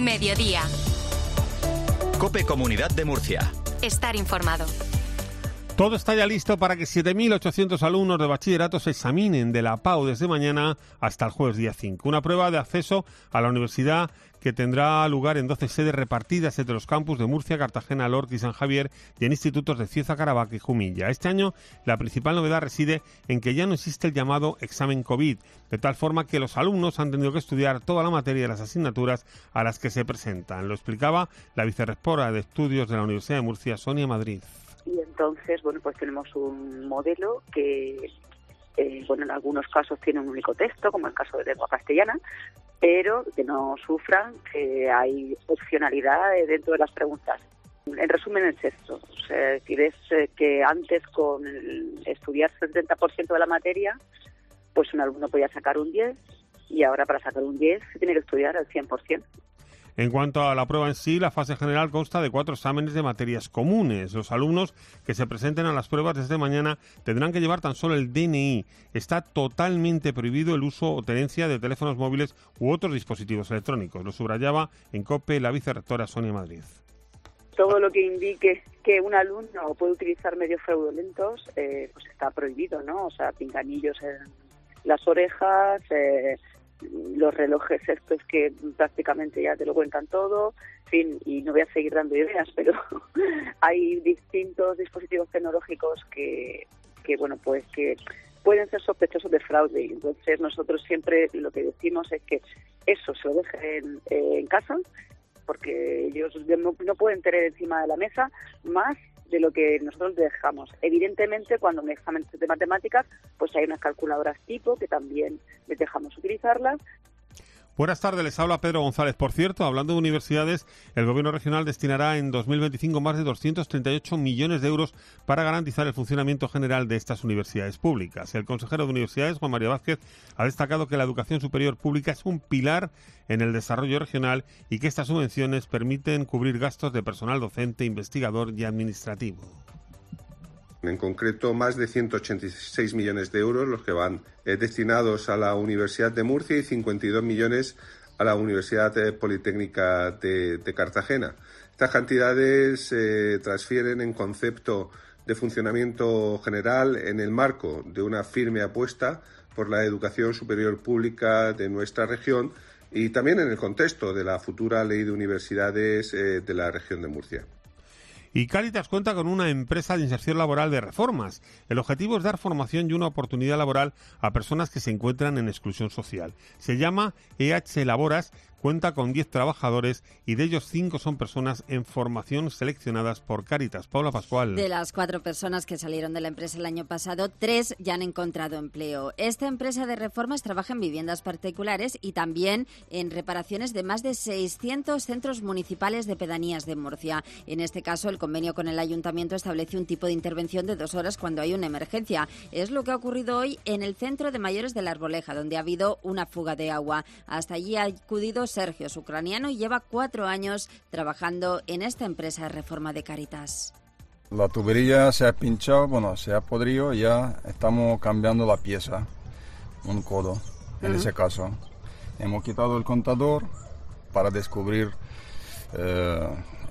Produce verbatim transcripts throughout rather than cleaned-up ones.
Mediodía. COPE Comunidad de Murcia. Estar informado. Todo está ya listo para que siete mil ochocientos alumnos de bachillerato se examinen de la P A U desde mañana hasta el jueves día cinco. Una prueba de acceso a la universidad que tendrá lugar en doce sedes repartidas entre los campus de Murcia, Cartagena, Lorca y San Javier y en institutos de Cieza, Caravaca y Jumilla. Este año la principal novedad reside en que ya no existe el llamado examen COVID, de tal forma que los alumnos han tenido que estudiar toda la materia de las asignaturas a las que se presentan. Lo explicaba la vicerrectora de Estudios de la Universidad de Murcia, Sonia Madrid. Y entonces, bueno, pues tenemos un modelo que, eh, bueno, en algunos casos tiene un único texto, como el caso de lengua castellana, pero que no sufran que hay opcionalidad dentro de las preguntas. En resumen es esto, o sea, si ves que antes con el estudiar el setenta por ciento de la materia, pues un alumno podía sacar un diez y ahora para sacar un diez se tiene que estudiar al cien por ciento. En cuanto a la prueba en sí, la fase general consta de cuatro exámenes de materias comunes. Los alumnos que se presenten a las pruebas desde mañana tendrán que llevar tan solo el D N I. Está totalmente prohibido el uso o tenencia de teléfonos móviles u otros dispositivos electrónicos. Lo subrayaba en COPE la vicerrectora Sonia Madrid. Todo lo que indique que un alumno puede utilizar medios fraudulentos, eh, pues está prohibido, ¿no? O sea, pinganillos en las orejas, eh, los relojes estos que prácticamente ya te lo cuentan todo, en fin, y no voy a seguir dando ideas, pero hay distintos dispositivos tecnológicos que, que bueno, pues que pueden ser sospechosos de fraude. Y entonces nosotros siempre lo que decimos es que eso se lo dejen eh, en casa, porque ellos no, no pueden tener encima de la mesa más de lo que nosotros dejamos. Evidentemente, cuando en exámenes de matemáticas, pues hay unas calculadoras tipo que también les dejamos utilizarlas. Buenas tardes, les habla Pedro González. Por cierto, hablando de universidades, el Gobierno regional destinará en dos mil veinticinco más de doscientos treinta y ocho millones de euros para garantizar el funcionamiento general de estas universidades públicas. El consejero de Universidades, Juan María Vázquez, ha destacado que la educación superior pública es un pilar en el desarrollo regional y que estas subvenciones permiten cubrir gastos de personal docente, investigador y administrativo. En concreto, más de ciento ochenta y seis millones de euros los que van eh, destinados a la Universidad de Murcia y cincuenta y dos millones a la Universidad eh, Politécnica de, de Cartagena. Estas cantidades se eh, transfieren en concepto de funcionamiento general en el marco de una firme apuesta por la educación superior pública de nuestra región y también en el contexto de la futura Ley de Universidades eh, de la región de Murcia. Y Cáritas cuenta con una empresa de inserción laboral de reformas. El objetivo es dar formación y una oportunidad laboral a personas que se encuentran en exclusión social. Se llama E H Laboras, cuenta con diez trabajadores y de ellos cinco son personas en formación seleccionadas por Cáritas. Paula Pascual. De las cuatro personas que salieron de la empresa el año pasado, tres ya han encontrado empleo. Esta empresa de reformas trabaja en viviendas particulares y también en reparaciones de más de seiscientos centros municipales de pedanías de Murcia. En este caso, el convenio con el ayuntamiento establece un tipo de intervención de dos horas cuando hay una emergencia. Es lo que ha ocurrido hoy en el centro de mayores de La Arboleja, donde ha habido una fuga de agua. Hasta allí ha acudido Sergio, es ucraniano y lleva cuatro años trabajando en esta empresa de reforma de Cáritas. La tubería se ha pinchado, bueno, se ha podrido y ya estamos cambiando la pieza, un codo, en uh-huh. ese caso. Hemos quitado el contador para descubrir eh,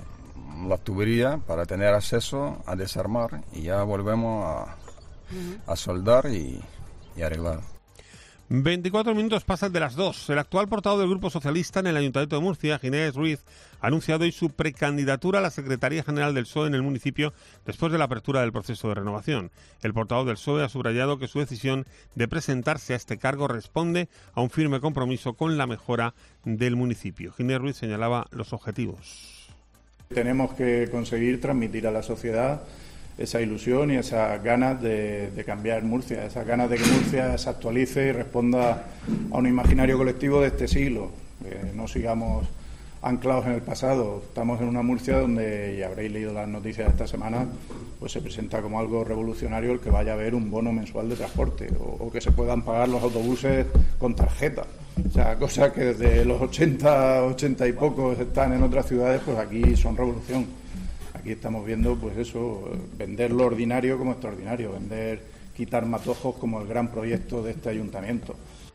la tubería, para tener acceso a desarmar y ya volvemos a, uh-huh. a soldar y, y arreglar. veinticuatro minutos pasan de las dos. El actual portavoz del Grupo Socialista en el Ayuntamiento de Murcia, Ginés Ruiz, ha anunciado hoy su precandidatura a la Secretaría General del P S O E en el municipio después de la apertura del proceso de renovación. El portavoz del P S O E ha subrayado que su decisión de presentarse a este cargo responde a un firme compromiso con la mejora del municipio. Ginés Ruiz señalaba los objetivos. Tenemos que conseguir transmitir a la sociedad esa ilusión y esas ganas de, de cambiar Murcia, esas ganas de que Murcia se actualice y responda a un imaginario colectivo de este siglo, que no sigamos anclados en el pasado. Estamos en una Murcia donde, y habréis leído las noticias de esta semana, pues se presenta como algo revolucionario el que vaya a haber un bono mensual de transporte o, o que se puedan pagar los autobuses con tarjeta. O sea, cosas que desde los ochenta, ochenta y pocos están en otras ciudades, pues aquí son revolución. Aquí estamos viendo, pues eso, vender lo ordinario como extraordinario, vender, quitar matojos como el gran proyecto de este ayuntamiento.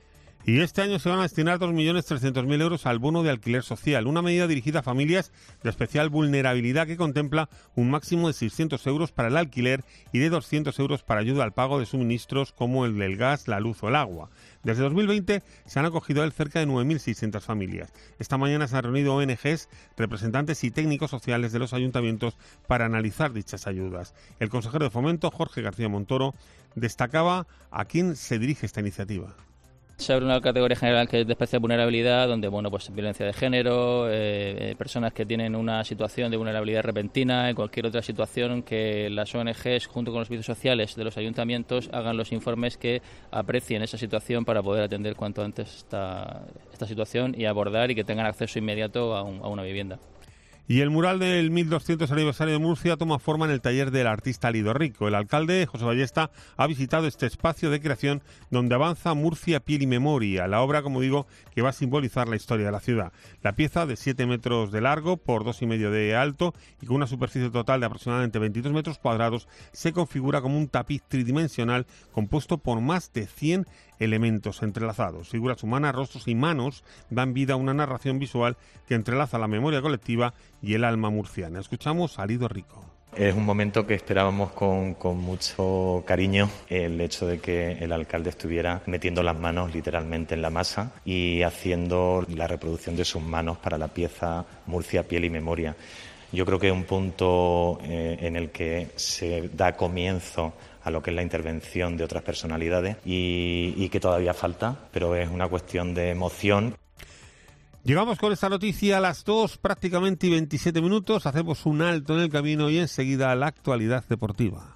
Y este año se van a destinar dos millones trescientos mil euros al bono de alquiler social, una medida dirigida a familias de especial vulnerabilidad que contempla un máximo de seiscientos euros para el alquiler y de doscientos euros para ayuda al pago de suministros como el del gas, la luz o el agua. Desde dos mil veinte se han acogido a él cerca de nueve mil seiscientas familias. Esta mañana se han reunido O N Ges, representantes y técnicos sociales de los ayuntamientos para analizar dichas ayudas. El consejero de Fomento, Jorge García Montoro, destacaba a quién se dirige esta iniciativa. Se abre una categoría general que es de especial vulnerabilidad, donde bueno, pues violencia de género, eh, personas que tienen una situación de vulnerabilidad repentina, en cualquier otra situación, que las O N Ges junto con los servicios sociales de los ayuntamientos hagan los informes que aprecien esa situación para poder atender cuanto antes esta, esta situación y abordar y que tengan acceso inmediato a, un, a una vivienda. Y el mural del mil doscientos aniversario de Murcia toma forma en el taller del artista Lido Rico. El alcalde, José Ballesta, ha visitado este espacio de creación donde avanza Murcia, piel y memoria, la obra, como digo, que va a simbolizar la historia de la ciudad. La pieza, de siete metros de largo por dos y medio de alto y con una superficie total de aproximadamente veintidós metros cuadrados, se configura como un tapiz tridimensional compuesto por más de cien elementos entrelazados. Figuras humanas, rostros y manos dan vida a una narración visual que entrelaza la memoria colectiva y el alma murciana. Escuchamos a Lido Rico. Es un momento que esperábamos con, con mucho cariño, el hecho de que el alcalde estuviera metiendo las manos literalmente en la masa y haciendo la reproducción de sus manos para la pieza Murcia, piel y memoria. Yo creo que es un punto eh, en el que se da comienzo a lo que es la intervención de otras personalidades y, y que todavía falta, pero es una cuestión de emoción. Llegamos con esta noticia a las dos, prácticamente y veintisiete minutos. Hacemos un alto en el camino y enseguida la actualidad deportiva.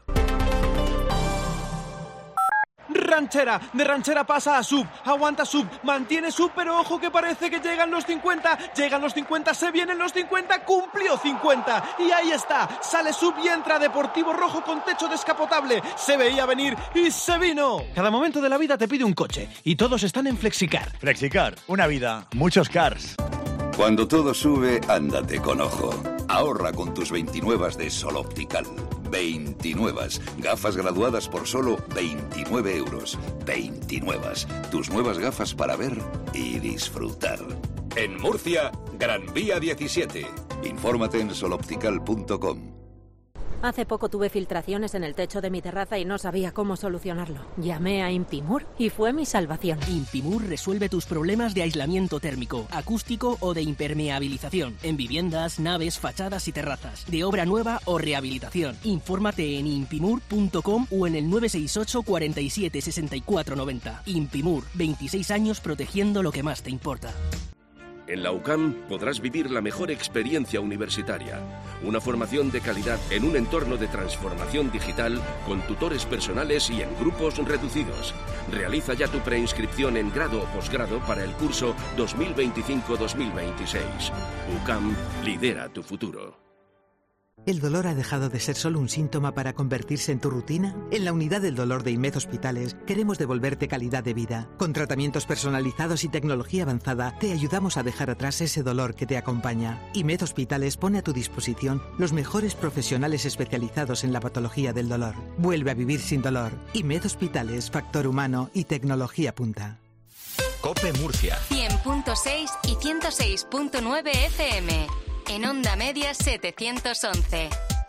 Ranchera, de ranchera pasa a sub, aguanta sub, mantiene sub, pero ojo que parece que llegan los cincuenta, llegan los cincuenta, se vienen los cincuenta, cumplió cincuenta, y ahí está, sale sub y entra Deportivo Rojo con techo descapotable, se veía venir y se vino. Cada momento de la vida te pide un coche, y todos están en Flexicar. Flexicar, una vida, muchos cars. Cuando todo sube, ándate con ojo. Ahorra con tus veintinuevas de Sol Optical. veintinuevas. Gafas graduadas por solo veintinueve euros. veintinuevas. Tus nuevas gafas para ver y disfrutar. En Murcia, Gran Vía diecisiete. Infórmate en soloptical punto com. Hace poco tuve filtraciones en el techo de mi terraza y no sabía cómo solucionarlo. Llamé a Impimur y fue mi salvación. Impimur resuelve tus problemas de aislamiento térmico, acústico o de impermeabilización en viviendas, naves, fachadas y terrazas, de obra nueva o rehabilitación. Infórmate en impimur punto com o en el nueve seis ocho, cuarenta y siete, sesenta y cuatro noventa. Impimur, veintiséis años protegiendo lo que más te importa. En la U C A M podrás vivir la mejor experiencia universitaria. Una formación de calidad en un entorno de transformación digital con tutores personales y en grupos reducidos. Realiza ya tu preinscripción en grado o posgrado para el curso dos mil veinticinco dos mil veintiséis. U C A M lidera tu futuro. ¿El dolor ha dejado de ser solo un síntoma para convertirse en tu rutina? En la unidad del dolor de IMED Hospitales queremos devolverte calidad de vida. Con tratamientos personalizados y tecnología avanzada te ayudamos a dejar atrás ese dolor que te acompaña. IMED Hospitales pone a tu disposición los mejores profesionales especializados en la patología del dolor. Vuelve a vivir sin dolor. IMED Hospitales, factor humano y tecnología punta. COPE Murcia. cien punto seis y ciento seis punto nueve F M. En onda media setecientos once.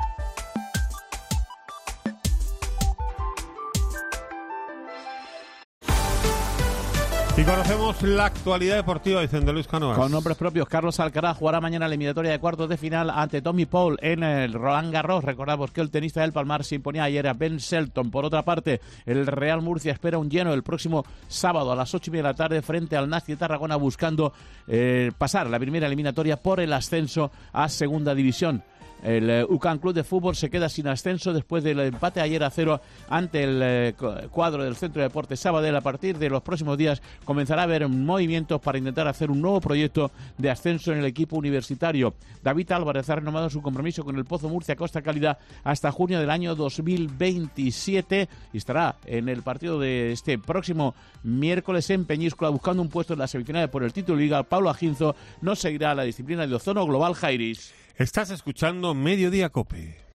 Y conocemos la actualidad deportiva, diciendo Luis Cánovas. Con nombres propios, Carlos Alcaraz jugará mañana la eliminatoria de cuartos de final ante Tommy Paul en el Roland Garros. Recordamos que el tenista del Palmar se imponía ayer a Ben Shelton. Por otra parte, el Real Murcia espera un lleno el próximo sábado a las ocho y media de la tarde frente al Nazi Tarragona, buscando eh, pasar la primera eliminatoria por el ascenso a Segunda División. El eh, U C A M Club de Fútbol se queda sin ascenso después del empate ayer a cero ante el eh, cuadro del Centro de Deportes Sabadell. A partir de los próximos días comenzará a haber movimientos para intentar hacer un nuevo proyecto de ascenso en el equipo universitario. David Álvarez ha renovado su compromiso con el Pozo Murcia Costa Calidad hasta junio del año dos mil veintisiete y estará en el partido de este próximo miércoles en Peñíscola buscando un puesto en la semifinal por el título de Liga. Pablo Aginzo no seguirá la disciplina de ozono global Jairis. Estás escuchando Mediodía COPE.